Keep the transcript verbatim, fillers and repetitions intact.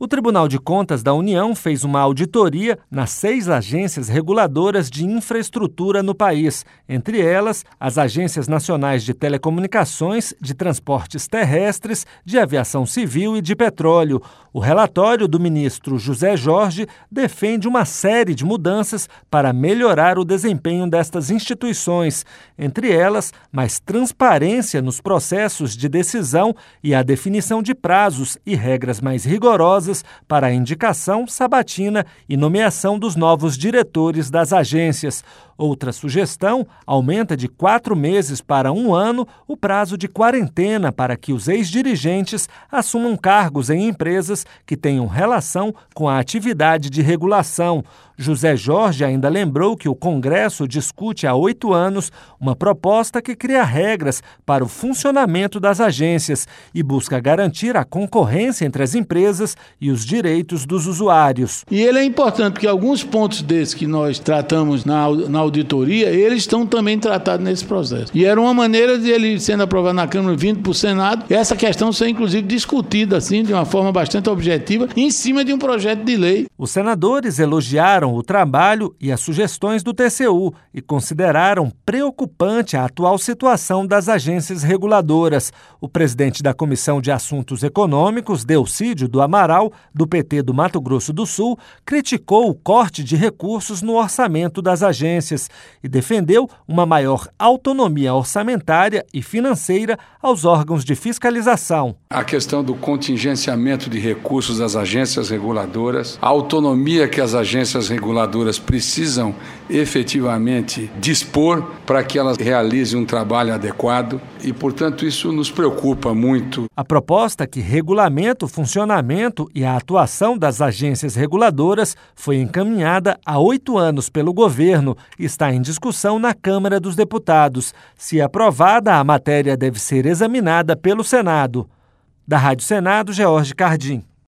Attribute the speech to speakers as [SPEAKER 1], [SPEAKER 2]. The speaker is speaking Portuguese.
[SPEAKER 1] O Tribunal de Contas da União fez uma auditoria nas seis agências reguladoras de infraestrutura no país, entre elas as Agências Nacionais de Telecomunicações, de Transportes Terrestres, de Aviação Civil e de Petróleo. O relatório do ministro José Jorge defende uma série de mudanças para melhorar o desempenho destas instituições, entre elas mais transparência nos processos de decisão e a definição de prazos e regras mais rigorosas para a indicação, sabatina e nomeação dos novos diretores das agências. Outra sugestão aumenta de quatro meses para um ano o prazo de quarentena para que os ex-dirigentes assumam cargos em empresas que tenham relação com a atividade de regulação. José Jorge ainda lembrou que o Congresso discute há oito anos uma proposta que cria regras para o funcionamento das agências e busca garantir a concorrência entre as empresas e os direitos dos usuários.
[SPEAKER 2] E ele é importante porque alguns pontos desses que nós tratamos na, na auditoria, eles estão também tratados nesse processo. E era uma maneira de ele sendo aprovado na Câmara, vindo para o Senado, essa questão ser inclusive discutida assim, de uma forma bastante objetiva, em cima de um projeto de lei.
[SPEAKER 1] Os senadores elogiaram o trabalho e as sugestões do T C U e consideraram preocupante a atual situação das agências reguladoras. O presidente da Comissão de Assuntos Econômicos, Delcídio do Amaral, do P T do Mato Grosso do Sul, criticou o corte de recursos no orçamento das agências e defendeu uma maior autonomia orçamentária e financeira aos órgãos de fiscalização.
[SPEAKER 3] A questão do contingenciamento de recursos das agências reguladoras, a autonomia que as agências reguladoras precisam efetivamente dispor para que elas realizem um trabalho adequado e, portanto, isso nos preocupa muito.
[SPEAKER 1] A proposta que regulamenta o funcionamento e a atuação das agências reguladoras foi encaminhada há oito anos pelo governo e está em discussão na Câmara dos Deputados. Se aprovada, a matéria deve ser examinada pelo Senado. Da Rádio Senado, George Cardim.